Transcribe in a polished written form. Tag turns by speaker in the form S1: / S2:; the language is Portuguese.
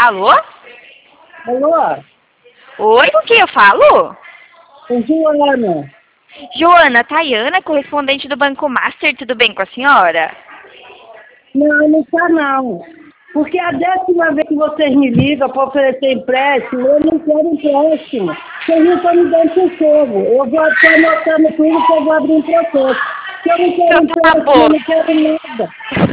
S1: Alô?
S2: Alô?
S1: Oi, com quem eu falo?
S2: É Joana.
S1: Joana, Tayana, correspondente do Banco Master, tudo bem com a senhora?
S2: Não, não está não. Porque a 10ª vez que vocês me ligam para oferecer empréstimo, eu não quero empréstimo. Vocês não estão me dando socorro. Eu vou até anotar no tudo que eu vou abrir um processo. Se eu não quero
S1: Então tá
S2: empréstimo,
S1: bom.
S2: eu não quero nada.